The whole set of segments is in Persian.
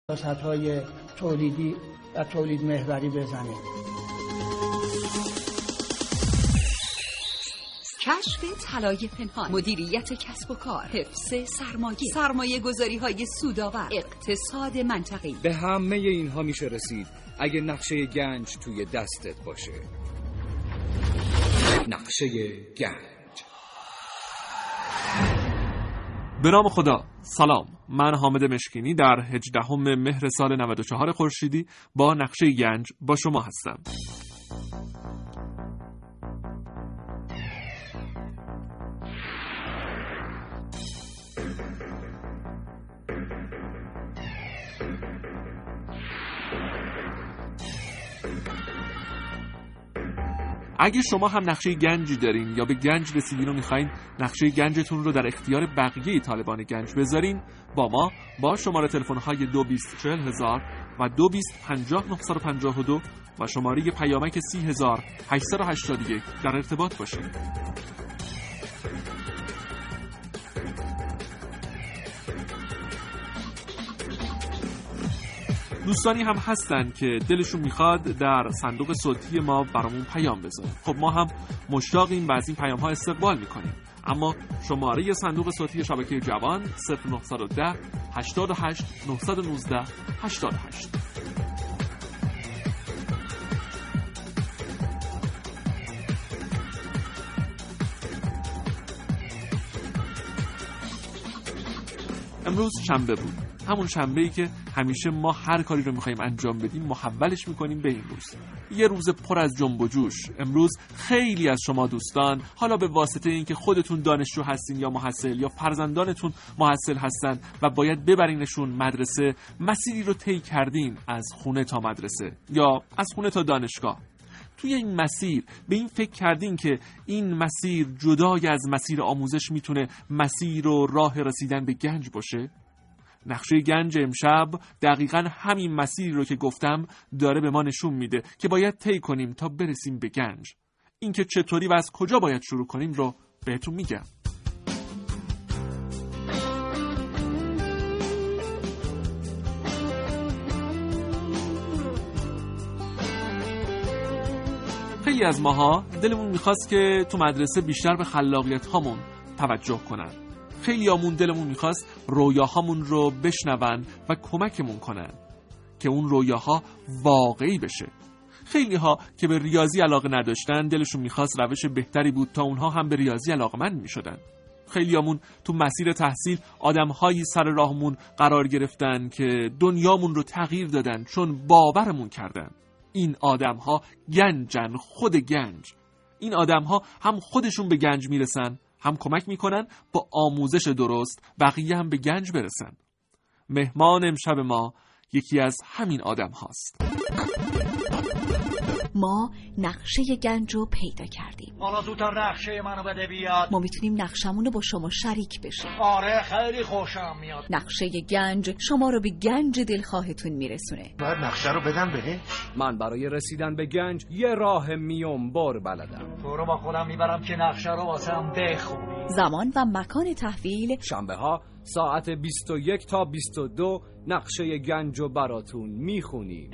سیاست‌های تولیدی و تولید محوری بزنه. کشف طلای پنهان، مدیریت کسب و کار، حفظ سرمایه گذاری های سودآور، اقتصاد منطقی. به همه اینها میشه رسید اگه نقشه گنج توی دستت باشه. نقشه گنج. به نام خدا. سلام، من حامد مشکینی در 18 مهر سال 94 خورشیدی با نقشه گنج با شما هستم. اگه شما هم نقشه گنجی دارین یا به گنج رسیدین و میخواین نقشه گنجتون رو در اختیار بقیه طالبان گنج بذارین، با ما با شماره تلفن‌های 224000 و 22500952 و شماره پیامک 30881 در ارتباط باشید. دوستانی هم هستن که دلشون میخواد در صندوق صوتی ما برامون پیام بذارن. خب ما هم مشتاقیم و از این پیام ها استقبال میکنیم، اما شماره صندوق صوتی شبکه جوان 0910 88 919 88. امروز شنبه بود، همون شنبه‌ای که همیشه ما هر کاری رو می‌خوایم انجام بدیم محولش می‌کنیم به این روز. یه روز پر از جنب و جوش. امروز خیلی از شما دوستان، حالا به واسطه اینکه خودتون دانشجو هستین یا محصل یا فرزندانتون محصل هستن و باید ببرینشون مدرسه، مسیری رو طی کردین از خونه تا مدرسه یا از خونه تا دانشگاه. توی این مسیر به این فکر کردین که این مسیر جدای از مسیر آموزش میتونه مسیر و راه رسیدن به گنج باشه؟ نقشه گنج امشب دقیقاً همین مسیری رو که گفتم داره به ما نشون میده که باید طی کنیم تا برسیم به گنج. اینکه چطوری و از کجا باید شروع کنیم رو بهتون میگم. خیلی از ماها دلمون میخواست که تو مدرسه بیشتر به خلاقیت هامون توجه کنن. خیلی همون دلمون میخواست رویاهامون رو بشنون و کمکمون کنن که اون رویاها واقعی بشه. خیلی ها که به ریاضی علاقه نداشتن دلشون میخواست روش بهتری بود تا اونها هم به ریاضی علاقه‌مند میشدن. خیلی همون تو مسیر تحصیل آدمهایی سر راهمون قرار گرفتن که دنیامون رو تغییر دادن چون باورمون کردن این آدمها گنجن، خود گنج. این آدمها هم خودشون به گنج میرسن، هم کمک میکنن با آموزش درست بقیه هم به گنج برسن. مهمان امشب ما یکی از همین آدم هاست. ما نقشه گنج رو پیدا کردیم. حالا زودتر نقشه منو بده بیاد. ما میتونیم نقشمون رو با شما شریک بشیم. آره خیلی خوشم میاد. نقشه گنج شما رو به گنج دلخواهتون میرسونه. باید نقشه رو بدم بده. من برای رسیدن به گنج یه راه میوم بار بلدم. تو رو با خودم میبرم که نقشه رو واسم بخونی. زمان و مکان تحویل شنبه ها ساعت 21 تا 22 نقشه گنج رو براتون میخونیم.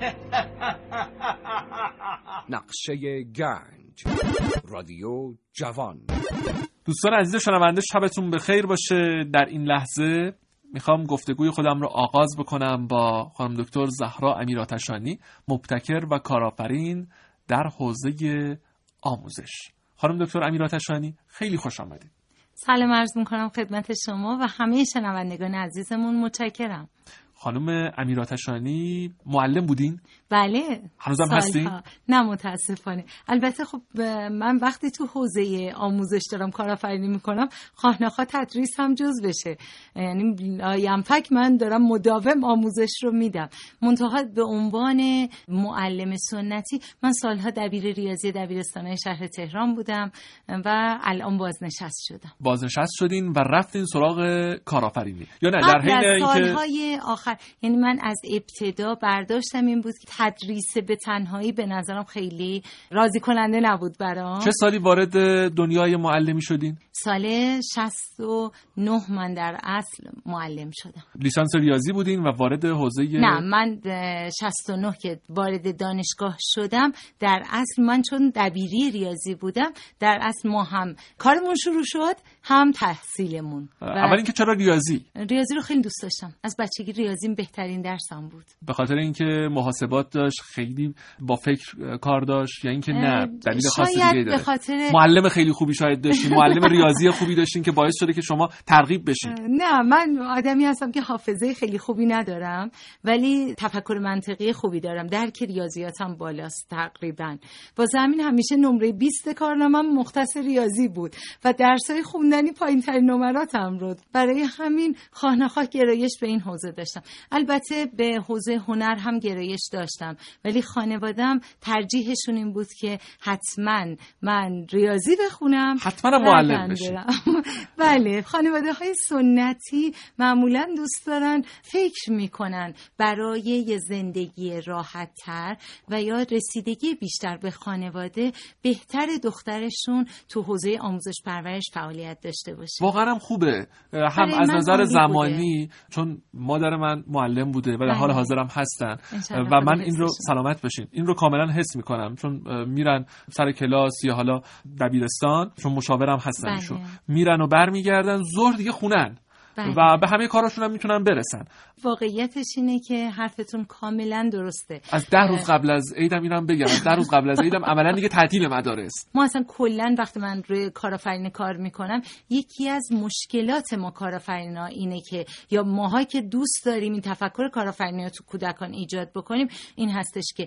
نقشه گنج، رادیو جوان. دوستان عزیز شنونده، شبتون بخیر باشه. در این لحظه میخوام گفتگوی خودم رو آغاز بکنم با خانم دکتر زهرا امیرآتشانی، مبتکر و کارآفرین در حوزه آموزش. خانم دکتر امیرآتشانی خیلی خوش آمدید. سلام عرض میکنم خدمت شما و همه شنوندگان عزیزمون. متشکرم. خانم امیرآتشانی معلم بودین؟ بله. هنوزم هستین؟ نه متاسفانه. البته خب من وقتی تو حوزه آموزش دارم کارآفرینی میکنم، خانه‌ها تدریس هم جز بشه. یعنی لاینفک من دارم مداوم آموزش رو میدم. منتها به عنوان معلم سنتی من سالها دبیر ریاضی دبیرستان‌های شهر تهران بودم و الان بازنشست شدم. بازنشست شدین و رفتین سراغ کارآفرینی یا نه؟ در حین اینکه سالهای آخر آخر. یعنی من از ابتدا برداشتم این بود که تدریس به تنهایی به نظرم خیلی راضی کننده نبود برام. چه سالی وارد دنیای معلمی شدین؟ سال 69 من در اصل معلم شدم. لیسانس ریاضی بودین و وارد حوزه؟ نه، من 69 که وارد دانشگاه شدم، در اصل من چون دبیری ریاضی بودم، در اصل ما هم کارمون شروع شد هم تحصیلمون. اول اینکه چرا ریاضی رو خیلی دوست داشتم. از بچگی ریاضیم بهترین درسم بود. به خاطر اینکه محاسبات داشت، خیلی با فکر کار داشت، یا اینکه نه دلیل خاصی دیگه داره؟ خاطر معلم خیلی خوبی شاید داشتین، معلم ریاضی خوبی داشتین که باعث شده که شما ترغیب بشین؟ نه، من آدمی هستم که حافظه خیلی خوبی ندارم ولی تفکر منطقی خوبی دارم. درک ریاضیاتم بالاست تقریبا. با همین همیشه نمره 20 کارنامه‌ام مختص ریاضی بود و درسای خوندنی پایین‌ترین نمراتم رو. برای همین خواه‌ناخواه گرایش به این حوزه داشتم. البته به حوزه هنر هم گرایش داشتم ولی خانواده‌ام ترجیحشون این بود که حتما من ریاضی بخونم، حتما معلم بشم. بله، خانواده‌های سنتی معمولاً دوست دارن فکر میکنن برای یه زندگی راحت‌تر و یا رسیدگی بیشتر به خانواده بهتر دخترشون تو حوزه آموزش پرورش فعالیت داشته باشه. واقعا هم خوبه، هم از نظر زمانی بوده. چون مادر من معلم بوده و در حال حاضرم هستن و من این رو سلامت بشین این رو کاملا حس میکنم، چون میرن سر کلاس یا حالا دبیرستان، چون مشاورم هستن ایشون، میرن و برمیگردن ظهر دیگه خونن و به همه کاراشون هم میتونن برسن. واقعیتش اینه که حرفتون کاملا درسته. از 10 روز قبل از عیدم اینم بگم، از 10 روز قبل از عیدم عملا دیگه تعطیل مدارس. ما اصلا کلا وقتی من روی کارآفرینی کار میکنم، یکی از مشکلات ما کارآفرینا اینه که یا ماها که دوست داریم این تفکر کارآفرینی رو تو کودکان ایجاد بکنیم، این هستش که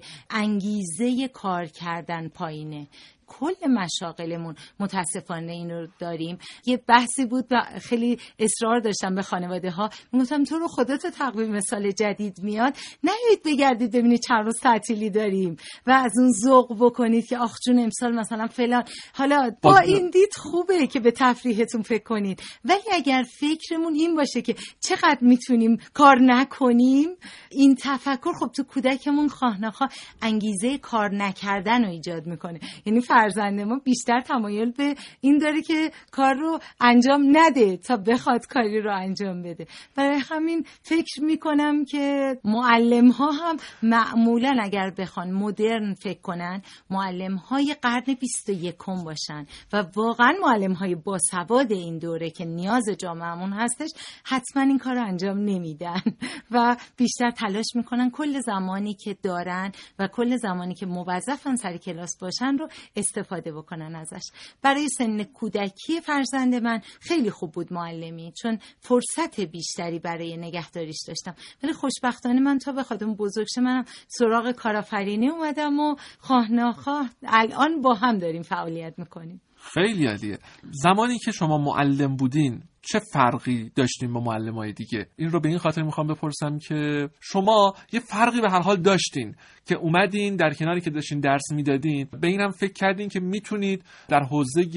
انگیزه کار کردن پایینه. کل مشاغلمون متاسفانه این رو داریم. یه بحثی بود و خیلی اصرار داشتم به خانواده ها، میگفتم تو رو خدا تو تقویم سال جدید میاد نیایید بگردید ببینید چند روز تعطیلی داریم و از اون ذوق بکنید که آخ جون امسال مثلا فلان. حالا با این دید خوبه که به تفریحتون فکر کنید، ولی اگر فکرمون این باشه که چقدر میتونیم کار نکنیم، این تفکر خب تو کودکمون خواه‌ناخواه انگیزه کار نکردن رو ایجاد میکنه. یعنی فرزند ما بیشتر تمایل به این داره که کار رو انجام نده تا بخواد کاری رو انجام بده. برای همین فکر میکنم که معلم ها هم معمولا اگر بخوان مدرن فکر کنن، معلم های قرن 21 باشن و واقعا معلم های باسواد این دوره که نیاز جامعهمون هستش، حتما این کار رو انجام نمیدن و بیشتر تلاش میکنن کل زمانی که دارن و کل زمانی که موظفن سر کلاس باشن رو استفاده بکنن ازش. برای سن کودکی فرزند من خیلی خوب بود معلمی، چون فرصت بیشتری برای نگهداریش داشتم. ولی خوشبختانه من تا بخواد اون بزرگ شه، منم سراغ کارآفرینی اومدم و خواه ناخواه الان با هم داریم فعالیت میکنیم. خیلی عالیه. زمانی که شما معلم بودین چه فرقی داشتین با معلمای دیگه؟ این رو به این خاطر میخوام بپرسم که شما یه فرقی به هر حال داشتین که اومدین در کناری که داشتین درس میدادین به اینم فکر کردین که میتونید در حوزه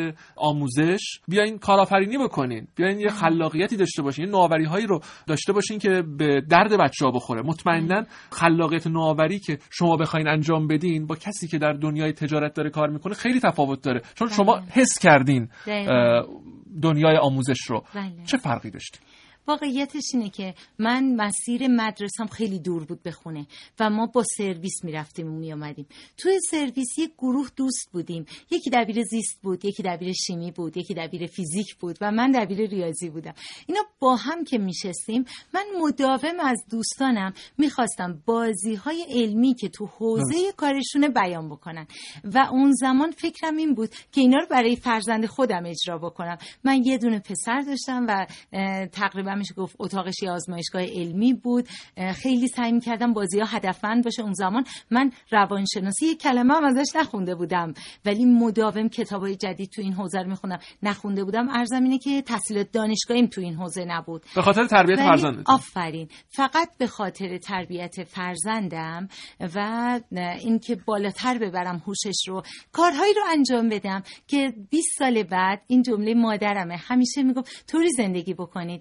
آموزش بیاین کارآفرینی بکنین، بیاین یه خلاقیتی داشته باشین، یه نوآوری‌هایی رو داشته باشین که به درد بچه‌ها بخوره. مطمئناً خلاقیت نوآوری که شما بخواین انجام بدین با کسی که در دنیای تجارت داره کار میکنه خیلی تفاوت داره، چون شما حس کردین دنیای آموزش رو. چه فرقی داشتی؟ واقعیتش اینه که من مسیر مدرسم خیلی دور بود به خونه و ما با سرویس میرفتیم و میامدیم. توی سرویس یک گروه دوست بودیم، یکی دبیر زیست بود، یکی دبیر شیمی بود، یکی دبیر فیزیک بود و من دبیر ریاضی بودم. اینا با هم که میشستیم، من مداوم از دوستانم میخواستم بازی‌های علمی که تو حوزه کارشونه بیان بکنن و اون زمان فکرم این بود که اینا رو برای فرزند خودم اجرا بکنم. من یه دونه پسر داشتم و تقریبا میشه گفت اتاقش یه آزمایشگاه علمی بود. خیلی سعی می‌کردم بازی‌ها هدفمند باشه. اون زمان من روانشناسی یک کلمه هم ازش نخونده بودم، ولی مداوم کتابای جدید تو این حوزه رو می‌خوندم. نخونده بودم، عرضم اینه که تحصیلات دانشگاهیم تو این حوزه نبود. به خاطر تربیت فرزندت. آفرین. فقط به خاطر تربیت فرزندم و اینکه بالاتر ببرم هوشش رو، کارهایی رو انجام بدم که 20 سال بعد این جمله مادرمه همیشه میگفت طوری زندگی بکنید که هر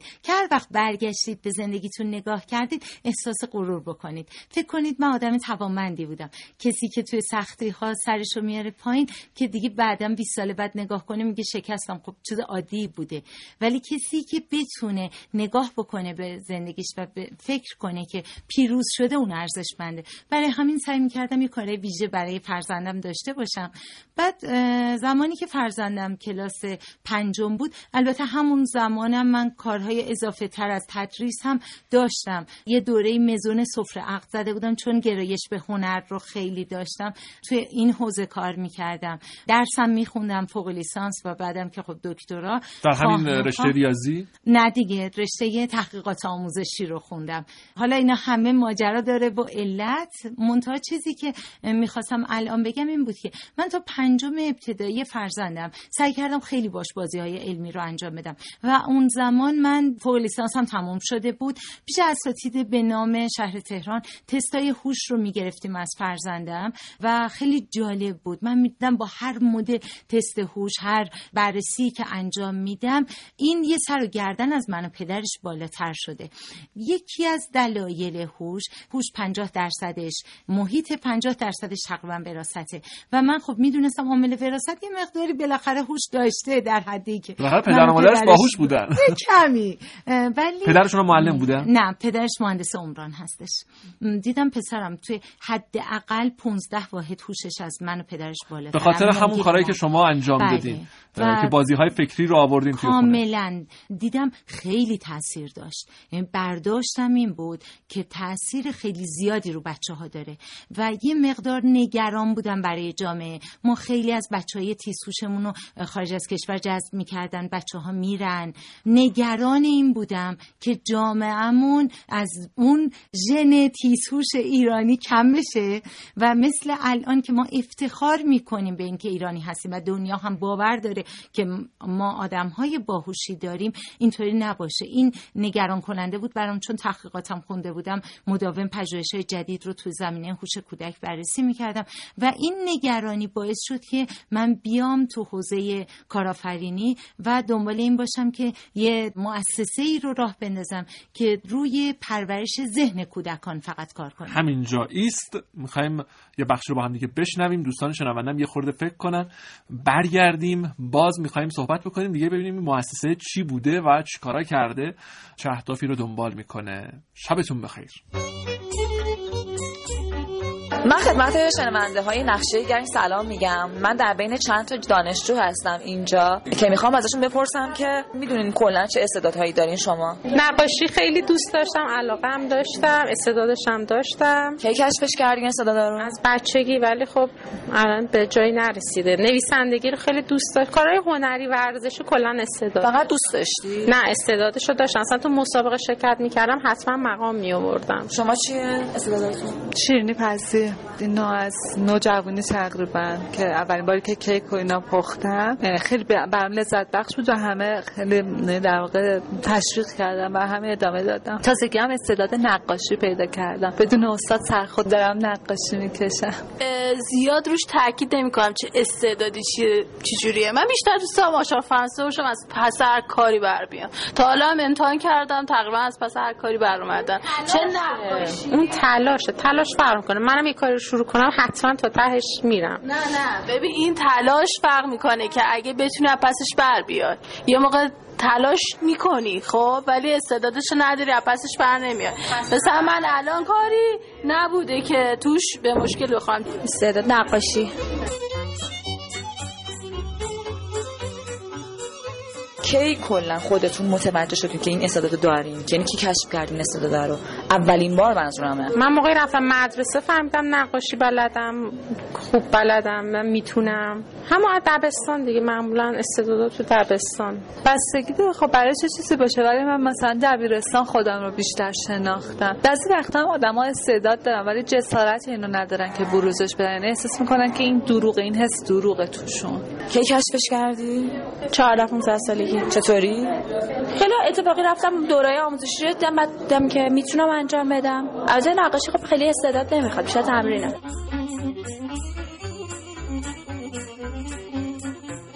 هر وقت برگشتید به زندگیتون نگاه کردید احساس غرور بکنید. فکر کنید من آدم توانمندی بودم. کسی که توی سختی ها سرشو میاره پایین که دیگه بعداً 20 سال بعد نگاه کنه میگه شکستم، خب چیز عادی بوده. ولی کسی که بتونه نگاه بکنه به زندگیش و فکر کنه که پیروز شده، اون ارزشمنده. برای همین سعی می‌کردم یه کار ویژه برای فرزندم داشته باشم. بعد زمانی که فرزندم کلاس 5 بود، البته همون زمانم من کارهای اضافه تر از تدریس هم داشتم. یه دوره مزون سفره عقد زده بودم چون گرایش به هنر رو خیلی داشتم. توی این حوزه کار می‌کردم. درسم می‌خوندم فوق لیسانس و بعدم که خب دکترا. در همین رشته ریاضی؟ نه دیگه، رشته تحقیقات آموزشی رو خوندم. حالا اینا همه ماجرا داره با علت. منتها چیزی که میخواستم الان بگم این بود که من تا 5 ابتدایی فرزندم سعی کردم خیلی باش بازی‌های علمی رو انجام بدم و اون زمان من فوق لیسانس هم تموم شده بود. پیش اساتید به نام شهر تهران تستای هوش رو میگرفتیم از فرزندم و خیلی جالب بود. من میدیدم با هر مدل تست هوش، هر بررسی که انجام میدم، این یه سر و گردن از من و پدرش بالاتر شده. یکی از دلایل هوش 50%ش محیط، 50%ش تقریبا وراثته و من خب میدونستم عامل وراثت یه مقداری بالاخره هوش داشته در حدی که پدر و مادرش باهوش بودن. کمی. ولی پدرشون معلم بودن؟ نه، پدرش مهندس عمران هستش. دیدم پسرم توی حداقل 15 واحد هوشش از من و پدرش بالاتر. به خاطر همون کارهایی که شما انجام دادین که بازی‌های فکری رو آوردین توی خونه. کاملا دیدم خیلی تاثیر داشت. یعنی برداشتم این بود که تاثیر خیلی زیادی رو بچه‌ها داره و یه مقدار نگران بودم برای جامعه. ما خیلی از بچه‌های تیزهوشمون رو خارج از کشور جذب می‌کردن، بچه‌ها میرن. نگران این بودم که جامعهمون از اون ژن تیزهوش ایرانی کم بشه و مثل الان که ما افتخار می‌کنیم به اینکه ایرانی هستیم و دنیا هم باور داره که ما آدم‌های باهوشی داریم، اینطوری نباشه. این نگران کننده بود برام، چون تحقیقاتم خونده بودم، مداوم پژوهش‌های جدید رو تو زمینه هوش کودک بررسی می‌کردم و این نگرانی باعث شد که من بیام تو حوزه کارآفرینی و دنبال این باشم که یه مؤسسه‌ای رو راه بندازم که روی پرورش ذهن کودکان فقط کار کنه. همینجا ایست. می‌خوایم یه بخش رو با هم دیگه بشنویم، دوستان شنوندم یه خورده فکر کنن، برگردیم باز می‌خوایم صحبت بکنیم دیگه، ببینیم این مؤسسه چی بوده و چی کارا کرده، چه اهدافی رو دنبال میکنه. شبتون بخیر. من خدمت شنونده های نقشه گنج سلام میگم. من در بین چند تا دانشجو هستم اینجا که میخوام ازشون بپرسم که میدونین کلا چه استعدادهایی دارین شما؟ نقاشی خیلی دوست داشتم، علاقه‌ام داشتم، استعدادش هم داشتم. کی کشفش کردین استعدادا رو؟ از بچگی، ولی خب الان به جایی نرسیده. نویسندگی رو خیلی دوست داشتم. کارهای هنری و ورزشی کلا استعداد. فقط دوست داشتی؟ نه، استعدادش رو داشتم. اصلا تو مسابقه شرکت میکردم حتما مقام میآوردم. شما چیه استعدادتون؟ شیرینی پزی. اینا از نوجوانی تقریبا که اولین باری که کیک و اینا پختم خیلی برام لذت بخش بود و همه خیلی در واقع تشویق کردم و همه ادامه دادم. تازگی هم استعداد نقاشی پیدا کردم. بدون استاد سرخود دارم نقاشی میکشم. زیاد روش تاکید نمی‌کنم چه استعدادی چجوریه. من بیشتر دوست دارم آشار فرانسه باشم، از پس هر کاری بر بیام. تا حالا هم امتحان کردم، تقریبا از پس هر کاری بر اومدن. چه نقاشی؟ اون تلاش فرق می‌کنه. منم یه کاری شروع کنم حتما تا تهش میرم. نه ببین، این تلاش فرق میکنه که اگه بتونی از پسش بر بیای. یه موقع تلاش میکنی خب ولی استعدادش نداری، از پسش بر نمیای. مثلا من الان کاری نبوده که توش به مشکل بخوام. استعداد نقاشی. کی کلا خودتون متوجه شدین که این استعداد دارین؟ یعنی کی کشف کردین استعداد رو؟ اولین بار منظورمه. من موقعی رفتم مدرسه فهمیدم نقاشی بلدم، خوب بلدم، من میتونم. همون از دبستان دیگه، معمولا استعدادات تو دبستان بستگی داره خب برای چه چیزی باشه. ولی من مثلا دبیرستان خودم رو بیشتر شناختم. بعضی وقتا آدم‌ها استعداد دارن ولی جسارت اینو ندارن که بروزش بدن، یعنی احساس میکنن که این دروغه، این حس دروغه توشون. کی کشفش کردی؟ 14-15 سالگی. چطوری؟ خیلی اتفاقی رفتم دوره آموزشی رو دیدم که میتونم انجام بدم. البته نقاشی خب خیلی استعداد نمیخواد، بیشتر تمرینه.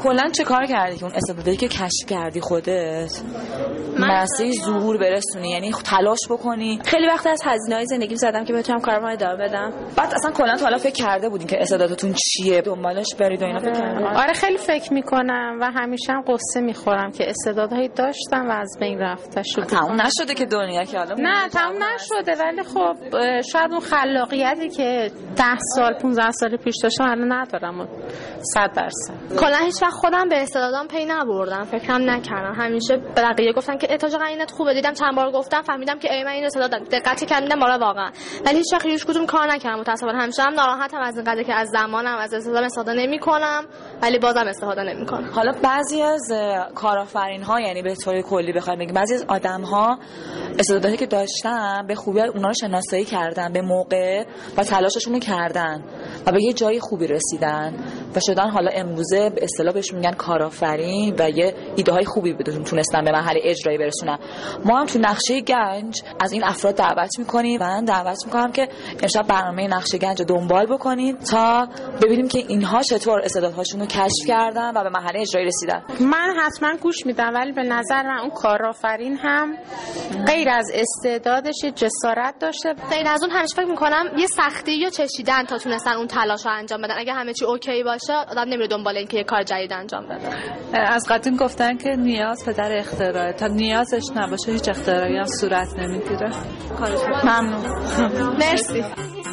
کلا چه کار کردی که اون استعدادی که کشف کردی خودت مسیر ظهور برسونی؟ یعنی تلاش بکنی؟ خیلی وقت از هزینه‌های زندگیم زدم که بتونم کارم رو ادامه بدم. بعد اصلا کلا تا حالا فکر کرده بودین که استعدادتون چیه، دنبالش برید و اینا فکر کردین؟ آره خیلی فکر میکنم و همیشه هم قصه میخورم که استعدادهایی داشتم و از بین رفته شد. تموم نشده که دنیا که حالا نه تموم نشده، ولی خب شاید اون خلاقیتی که 10 سال 15 سال پیش داشتم الان ندارم 100%. کلا هیچ وقت خودم به استعدادام پی نبردم، فکرم نکردم. همیشه به بقیه گفتن که اتاج قینت خوبه، دیدم چند بار گفتم فهمیدم که ای من این استعداد دارم، دقت کردم بالا واقعا، ولی هیچ وقت هیچ کدوم کار نکردم. متأسفانه همیشه هم ناراحتم از این قضیه که از زمانم از استعدادم استفاده نمی‌کنم، ولی بازم استفاده نمی‌کنم. حالا بعضی از کارآفرین‌ها، یعنی به طور کلی بخوایم بگیم بعضی از آدم‌ها استعدادی که داشتن به خوبی اونا رو شناسایی کردن به موقع و تلاششون رو کردن و به یه جای خوبی رسیدن و شدن حالا امروزه به اصطلاح بهش میگن کارآفرین و یه ایده های خوبی تونستن به مرحله اجرایی برسونن. ما هم تو نقشه گنج از این افراد دعوت می‌کنیم. من دعوت می‌کنم که امشب برنامه نقشه گنج رو دنبال بکنید تا ببینیم که اینها چطور استعدادهاشون رو کشف کردن و به مرحله اجرایی رسیدن. من حتما گوش میدم، ولی به نظر من اون کارآفرین هم غیر از استعدادش جسارت داشته. غیر از اون همیشه فکر می‌کنم یه سختی رو چشیدن تا تونستن اون تلاش رو انجام بدن. اگه همه چی اوکی باشه آدم نمیره دنبال اینکه یه کار جدید انجام بده. از قدیم گفتن که نیاز پدر اختراعه، تا نیازش نباشه هیچ اختراعی هم صورت نمیگیره. ممنون. مرسی.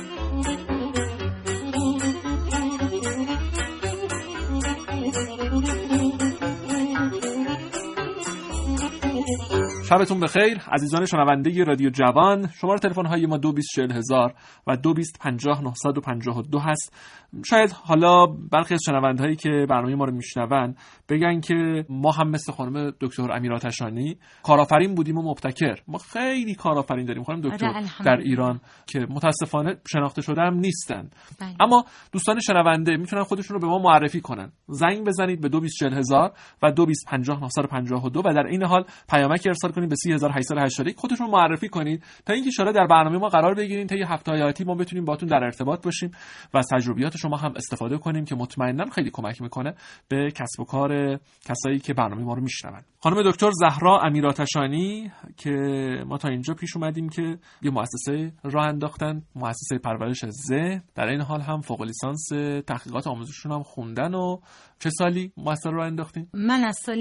شبتون بخیر عزیزان شنونده رادیو جوان. شماره تلفن های ما 224000 و 22500952 هست. شاید حالا برخی از شنوندهایی که برنامه ما رو میشنون بگن که ما هم مثل خانم دکتر امیر آتشانی کارآفرین بودیم و مبتکر. ما خیلی کارآفرین داریم خانم دکتر در ایران که متاسفانه شناخته شده هم نیستن. اما دوستان شنونده میتونن خودشون رو به ما معرفی کنن. زنگ بزنید به 224000 و 22500952 و در این حال پیامک ارسال کنید به 3881 خودتون رو معرفی کنید تا اینکه ان شاءالله در برنامه ما قرار بگیرین تا یه هفته آتی ما بتونیم باهاتون در ارتباط باشیم و از تجربیات شما هم استفاده کنیم که مطمئناً خیلی کمک میکنه به کسب و کار کسایی که برنامه ما رو میشنون. خانم دکتر زهرا امیر آتشانی که ما تا اینجا پیش اومدیم که یه مؤسسه راه انداختن، مؤسسه پرورش ذهن، در این حال هم فوق لیسانس تحقیقات آموزششون هم خوندن. و چه سالی مؤسسه راه انداختین؟ من از سال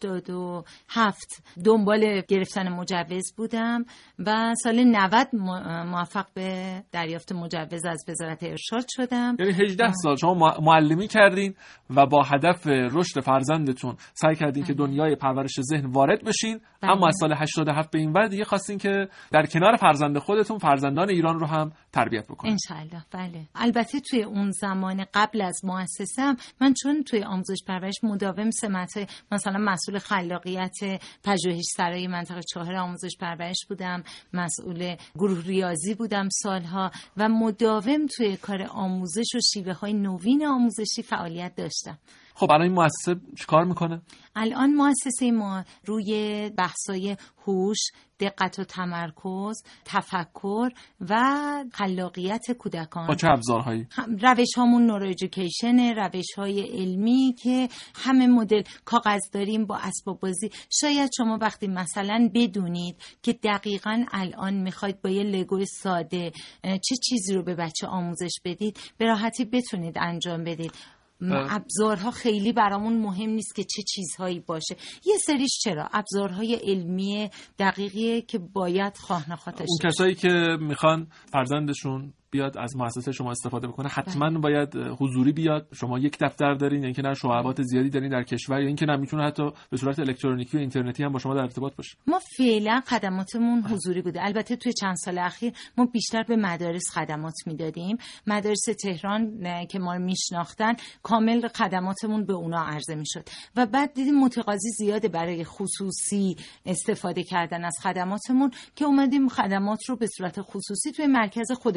87 دنبال گرفتن مجوز بودم و سال 90 موفق به دریافت مجوز از وزارت ارشاد شدم. یعنی 18 سال شما معلمی کردین و با هدف رشد فرزندتون سعی کردین که دنیای پرورش ذهن وارد بشین. اما از سال 87 به این ور دیگه خواستین که در کنار فرزند خودتون فرزندان ایران رو هم تربیت بکنین. ان شاءالله. بله. البته توی اون زمان قبل از مؤسسه‌ام من چون توی آموزش پرورش مداوم سمت مثلا مسئول خلاقیت پژوهشسرای منطقه 4 آموزش پرورش بودم، مسئول گروه ریاضی بودم سالها و مداوم توی کار آموزش و شیوه‌های نوین آموزشی فعالیت داشتم. خب الان این مؤسسه چیکار میکنه؟ الان مؤسسه ما روی بحث‌های هوش، دقت و تمرکز، تفکر و خلاقیت کودکان. با چه ابزارهایی؟ روش‌هامون نورو ادویکیشن، روش‌های علمی که همه مدل کاغذ داریم با اسباب بازی. شاید شما وقتی مثلا بدونید که دقیقاً الان میخواید با یه لگو ساده چه چیزی رو به بچه آموزش بدید، به راحتی بتونید انجام بدید. ابزارها خیلی برامون مهم نیست که چه چیزهایی باشه. یه سریش چرا ابزارهای علمی دقیقیه که باید خواه نخواه داشته. اون کسایی که میخوان فرزندشون بیاد از مؤسسه شما استفاده بکنه حتما باید حضوری بیاد. شما یک دفتر دارین، یعنی که نه شعبات زیادی دارین در کشور، یا اینکه نه میتونه حتی به صورت الکترونیکی و اینترنتی هم با شما در ارتباط باشه؟ ما فعلا خدماتمون حضوری بوده. البته توی چند سال اخیر ما بیشتر به مدارس خدمات میدادیم. مدارس تهران که ما رو میشناختن کامل خدماتمون به اونا عرضه میشد و بعد دیدیم متقاضی زیاده برای خصوصی استفاده کردن از خدماتمون که اومدیم خدمات رو به صورت خصوصی توی مرکز خودمون فقط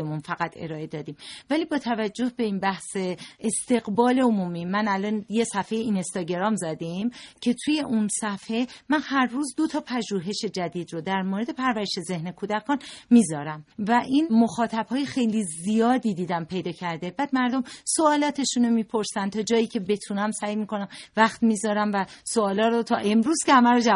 فقط ارائه دادیم. ولی با توجه به این بحث استقبال عمومی، من الان یه صفحه اینستاگرام زدیم که توی اون صفحه من هر روز 2 تا پژوهش جدید رو در مورد پرورش ذهن کودکان میذارم و این مخاطب‌های خیلی زیادی دیدم پیدا کرده. بعد مردم سوالاتشون رو میپرسن، تا جایی که بتونم سعی میکنم وقت میذارم و سوالا رو تا امروز که همه رو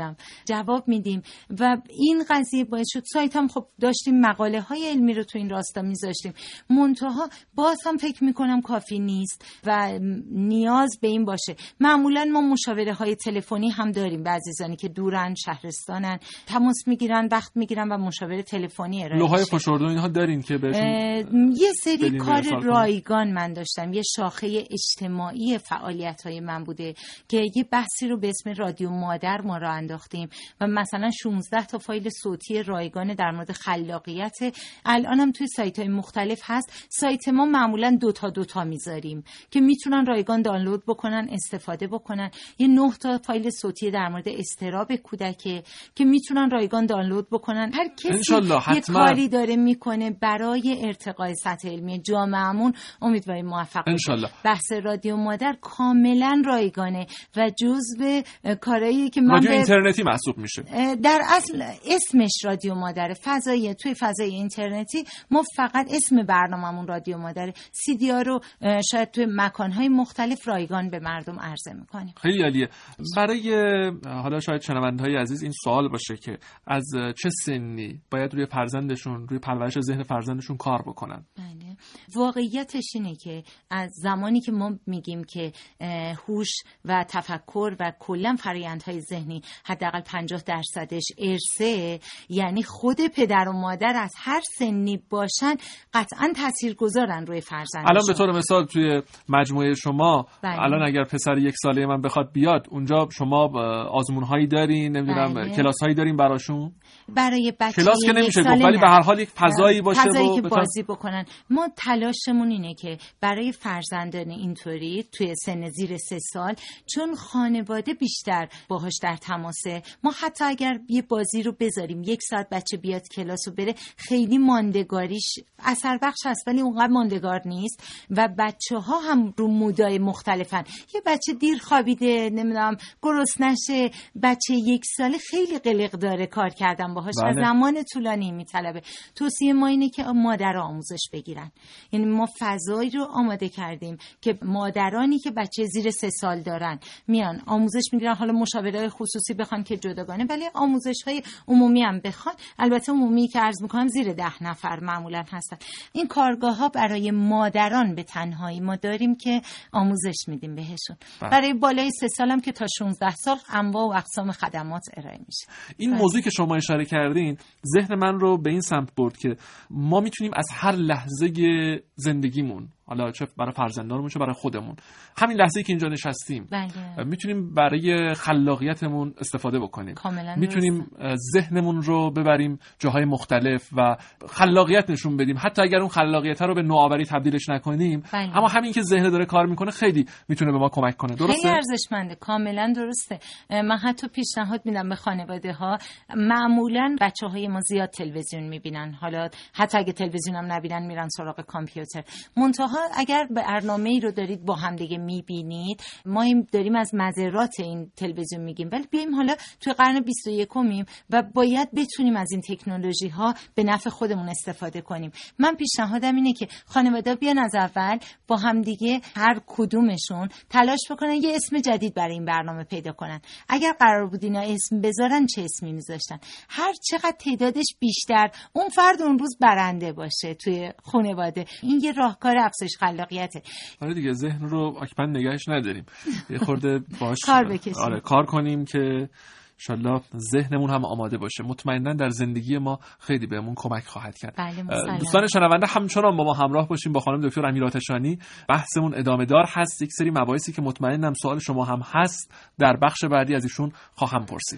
جواب میدیم و این قضیه باعث شد سایتم خب داشتیم مقاله های علمی رو تو این راستا میذاشتیم، منتها باز هم فکر میکنم کافی نیست و نیاز به این باشه. معمولا ما مشاوره های تلفنی هم داریم به عزیزانی که دورن، شهرستانن، تماس میگیرن، وقت میگیرن و مشاوره تلفنی ارائه لوهای فشرده اینها دارین که بهشون یه سری کار رایگان من داشتم. یه شاخه اجتماعی فعالیت های من بوده که یه بحثی رو به اسم رادیو مادر ما را انداختیم و مثلا 16 تا فایل صوتی رایگان در مورد خلاقیت الان هم توی سایت‌های مختلف هست. سایت ما معمولا 2 تا میذاریم که میتونن رایگان دانلود بکنن، استفاده بکنن. یه 9 تا فایل صوتی در مورد اضطراب کودک که میتونن رایگان دانلود بکنن. هر کسی یه کاری داره میکنه برای ارتقای سطح علمی جامعهمون. امیدواریم موفق باشیم. بحث رادیو مادر کاملا رایگانه و جزو کارهایی که من رادیو اینترنتی محسوب میشه. در اصل اسمش رادیو مادر، فضای توی فضای اینترنتی ما فقط اسم برنامه‌مون رادیو مادر. CD رو شاید توی مکان‌های مختلف رایگان به مردم عرضه می‌کنیم. خیلی عالیه. برای حالا شاید شنونده‌های عزیز این سوال باشه که از چه سنی باید روی فرزندشون، روی پرورش ذهن فرزندشون کار بکنن؟ بله. واقعیتش اینه که از زمانی که ما میگیم که هوش و تفکر و کلا فرآیندهای ذهنی حداقل 50%ش ارثه، یعنی خود پدر و مادر از هر سنی باشن قطعاً تاثیرگذارن روی فرزندشون. الان به طور مثال توی مجموعه شما الان اگر پسر 1 ساله من بخواد بیاد اونجا، شما آزمون‌هایی دارین، نمیدونم کلاس‌هایی دارین براشون؟ برای بچه کلاس که نمیشه گفت، ولی به هر حال یک فضایی باشه که بازی بکنن. ما تلاشمون اینه که برای فرزندان اینطوری توی سن زیر 3 سال، چون خانواده بیشتر باهاش در تماسه، ما حتی اگر یه بازی رو بذاریم 1 ساعت بچه بیاد کلاس و بره، خیلی ماندگاریش اثر بخش هست ولی اونقدر ماندگار نیست و بچه‌ها هم رو مودای مختلفن. یه بچه دیر خوابیده، نمیدونم گرسنشه، بچه 1 ساله خیلی قلق داره کار کردن باهاش و زمان طولانی میطلبه. توصیه ما اینه که مادرها آموزش بگیرن. یعنی ما فضایی رو آماده کردیم که مادرانی که بچه زیر 3 سال دارن میان آموزش میگیرن. حالا مشاوره‌های خصوصی بخوان که جداگانه، ولی آموزش‌های عمومی هم بخوان. البته عمومی که عرض می‌کنم زیر 10 نفر معمولاً هستن. این کارگاه‌ها برای مادران به تنهایی ما داریم که آموزش میدیم بهشون. برای بالای 3 سال هم که تا 16 سال انواع و اقسام خدمات ارائه میشه. این موضوعی که شما اشاره کردین ذهن من رو به این سمت برد که ما میتونیم از هر لحظه زندگیمون، حالا چه برای فرزندانمون چه برای خودمون، همین لحظه‌ای که اینجا نشستیم میتونیم برای خلاقیتمون استفاده بکنیم. میتونیم ذهنمون رو ببریم جاهای مختلف و خلاقیت نشون بدیم، حتی اگر اون خلاقیت رو به نوآوری تبدیلش نکنیم. اما همین که ذهن داره کار میکنه خیلی میتونه به ما کمک کنه. درسته؟ خیلی ارزشمنده. کاملا درسته. من حتی پیشنهاد میدم به خانواده‌ها، معمولا بچه‌های ما زیاد تلویزیون میبینن، حالا حتی اگه تلویزیون هم نبینن میرن سراغ کامپیوتر. منتها اگر برنامه‌ای رو دارید با هم دیگه میبینید، ما داریم از مضرات این تلویزیون میگیم، ولی بیایم حالا توی قرن 21 و باید بتونیم از این تکنولوژی ها به نفع خودمون استفاده کنیم. من پیشنهادم اینه که خانواده بیان از اول با هم دیگه هر کدومشون تلاش بکنن یه اسم جدید برای این برنامه پیدا کنن. اگر قرار بود اینا اسم بذارن چه اسمی میذاشتن؟ هر چقدر تعدادش بیشتر، اون فرد اون روز برنده باشه توی خانواده. این یه راهکار افزایش خلاقیته. آره دیگه، ذهن رو اکبر نگهش نداریم، یه خورده باش کار بکشیم. آره کار کنیم که انشالله ذهنمون هم آماده باشه. مطمئنا در زندگی ما خیلی بهمون کمک خواهد کرد. دوستان شنونده همچنان با ما همراه باشیم. با خانم دکتر امیر آتشانی بحثمون ادامه دار هست. یک سری مباحثی که مطمئنم سوال شما هم هست در بخش بعدی از ایشون خواهم پرسید.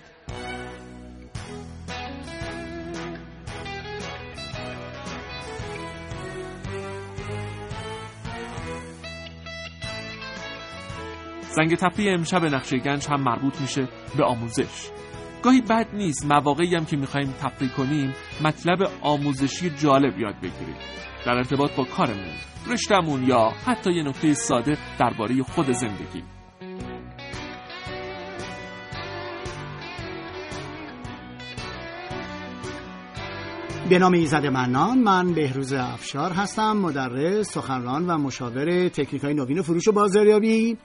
زنگ تپی امشب نقشه گنج هم مربوط میشه به آموزش. گاهی بد نیست مواقعی هم که میخوایم تفریح کنیم مطلب آموزشی جالب یاد بگیریم در ارتباط با کارمون، رشته‌مون یا حتی یه نکته ساده درباره خود زندگی. به نام ایزد منان، من بهروز افشار هستم، مدرس، سخنران و مشاور تکنیک‌های نوین فروش و بازاریابی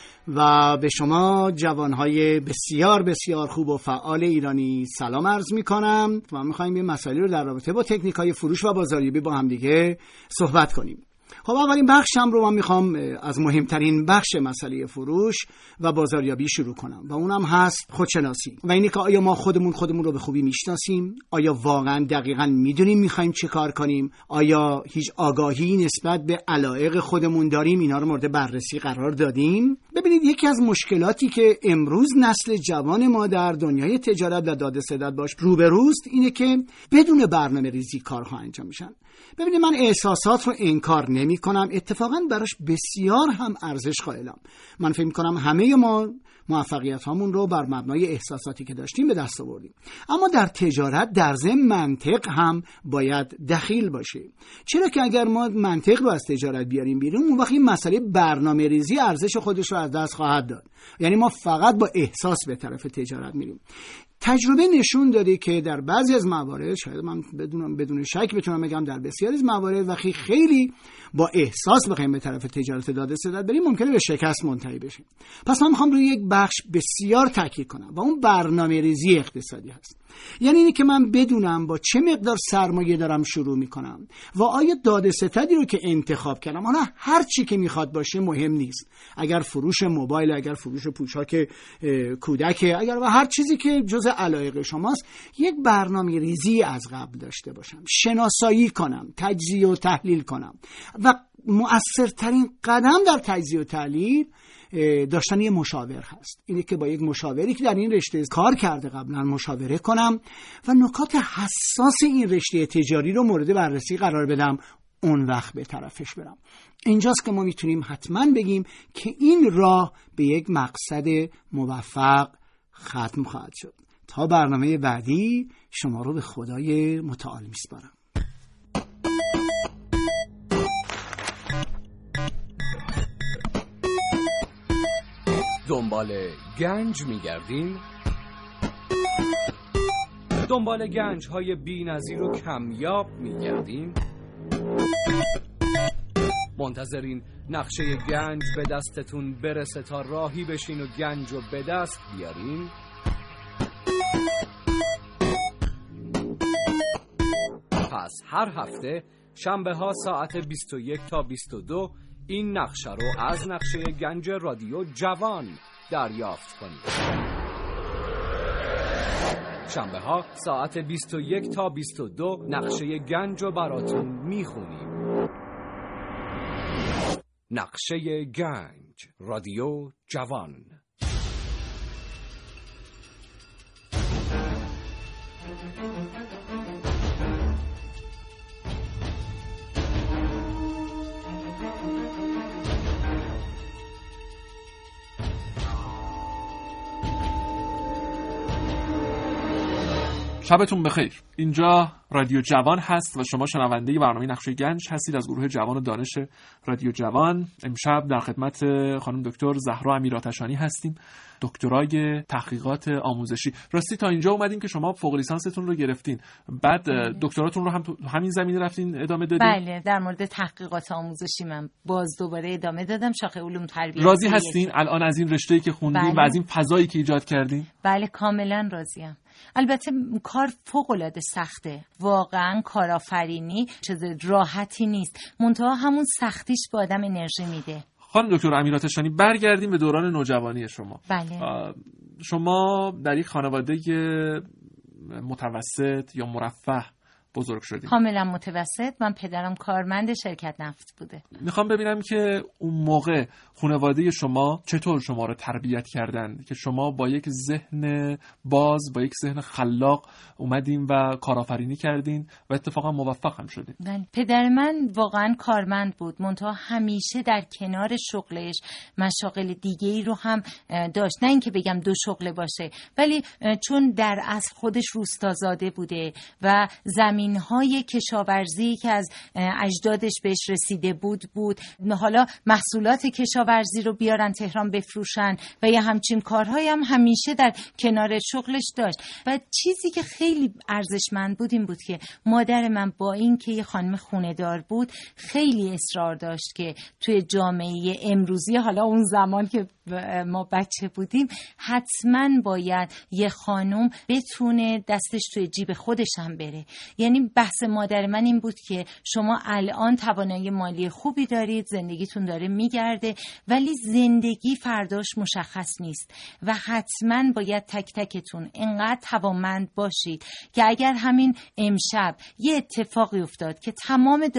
و به شما جوانهای بسیار بسیار خوب و فعال ایرانی سلام عرض می‌کنم. ما می‌خوایم یه مسائلی رو در رابطه با تکنیک‌های فروش و بازاریابی با هم دیگه صحبت کنیم. خب اولین بخشم رو من میخوام از مهمترین بخش مسئله فروش و بازاریابی شروع کنم و اونم هست خودشناسی و اینه که آیا ما خودمون رو به خوبی میشناسیم؟ آیا واقعا دقیقاً میدونیم میخوایم چه کار کنیم؟ آیا هیچ آگاهی نسبت به علایق خودمون داریم؟ اینا رو مورد بررسی قرار دادیم؟ ببینید، یکی از مشکلاتی که امروز نسل جوان ما در دنیای تجارت و داد و ستد باش روبروست اینه که بدون برنامه ریزی کارها انجام میشن. ببینید، من احساسات رو انکار نمی کنم، اتفاقاً براش بسیار هم ارزش قائلم. من فکر می‌کنم همه ما موفقیت هامون رو بر مبنای احساساتی که داشتیم به دست آوردیم، اما در تجارت در ضمن منطق هم باید دخیل باشه. چرا که اگر ما منطق رو از تجارت بیاریم بیرون، اون وقت این مسئله برنامه ریزی ارزش خودش رو از دست خواهد داد. یعنی ما فقط با احساس به طرف تجارت میریم. تجربه نشون داده که در بعضی از موارد، شاید من بدون شک بتونم بگم در بسیاری از موارد، وقتی خیلی با احساس بخوایم به طرف تجارت داد و ستد بریم، ممکنه به شکست منتهی بشیم. پس من میخوام روی یک بخش بسیار تاکید کنم و اون برنامه ریزی اقتصادی هست. یعنی اینه که من بدونم با چه مقدار سرمایه دارم شروع میکنم و آیا داد ستدی رو که انتخاب کردم، حالا هر چی که میخواد باشه مهم نیست، اگر فروش موبایل، اگر فروش پوشاک کودک، اگر و هر چیزی که جزء علایق شماست، یک برنامه ریزی از قبل داشته باشم، شناسایی کنم، تجزیه و تحلیل کنم و مؤثرترین قدم در تجزیه و تحلیل داشتن یه مشاور هست. اینه که با یک مشاوری که در این رشته کار کرده قبلا مشاوره کنم و نکات حساس این رشته تجاری رو مورد بررسی قرار بدم، اون وقت به طرفش برم. اینجاست که ما میتونیم حتما بگیم که این راه به یک مقصد موفق ختم خواهد شد. تا برنامه بعدی شما رو به خدای متعال میسپارم. دنبال گنج میگردین؟ دنبال گنج های بی نظیر و کمیاب میگردین؟ منتظرین نقشه گنج به دستتون برسه تا راهی بشین و گنج رو به دست بیارین؟ پس هر هفته شنبه ها ساعت 21 تا 22 این نقشه رو از نقشه گنج رادیو جوان دریافت کنید. شنبه ها ساعت 21 تا 22 نقشه گنج رو براتون میخونیم. نقشه گنج رادیو جوان. شبتون بخیر. اینجا رادیو جوان هست و شما شنونده برنامه نقشه گنج هستید از گروه جوان و دانش رادیو جوان. امشب در خدمت خانم دکتر زهرا امیرآتشانی هستیم، دکترای تحقیقات آموزشی. راستی تا اینجا اومدیم که شما فوق لیسانستون رو گرفتین، بعد دکتراتون رو هم تو همین زمینه رفتین ادامه دادین؟ بله، در مورد تحقیقات آموزشی من باز دوباره ادامه دادم، شاخه علوم تربیت. راضی هستین الان از این رشته‌ای که خوندین بله. و از این فضایی که ایجاد کردین؟ بله کاملا راضیم. البته کار فوق‌العاده سخته، واقعا کارآفرینی چیز راحتی نیست، منتها همون سختیش به آدم انرژی میده. خانم دکتر امیرآتشانی، برگردیم به دوران نوجوانی شما. بله. شما در یک خانواده متوسط یا مرفه بزرگ شدین؟ کاملا متوسط. من پدرم کارمند شرکت نفت بوده. میخوام ببینم که اون موقع خانواده شما چطور شما رو تربیت کردن که شما با یک ذهن باز، با یک ذهن خلاق اومدین و کارآفرینی کردین و اتفاقا موفق هم شدین. پدر من واقعا کارمند بود، منتها همیشه در کنار شغلش مشاغل دیگه‌ای رو هم داشت. نه اینکه بگم دو شغله باشه، ولی چون در اصل خودش روستازاده بوده و زمین‌های کشاورزی که از اجدادش بهش رسیده بود حالا محصولات کشاورزی رو بیارن تهران بفروشن و یه همچین کارهایی هم همیشه در کنار شغلش داشت. و چیزی که خیلی ارزشمند بود این بود که مادر من با این که یه خانم خونه‌دار بود خیلی اصرار داشت که توی جامعه امروزی، حالا اون زمان که ما بچه بودیم، حتما باید یه خانم بتونه دستش توی جیب خودش هم بره. یعنی بحث مادر من این بود که شما الان توانایی مالی خوبی دارید، زندگیتون داره میگرده، ولی زندگی فرداش مشخص نیست و حتما باید تک تکتون انقدر توانمند باشید که اگر همین امشب یه اتفاقی افتاد که تمام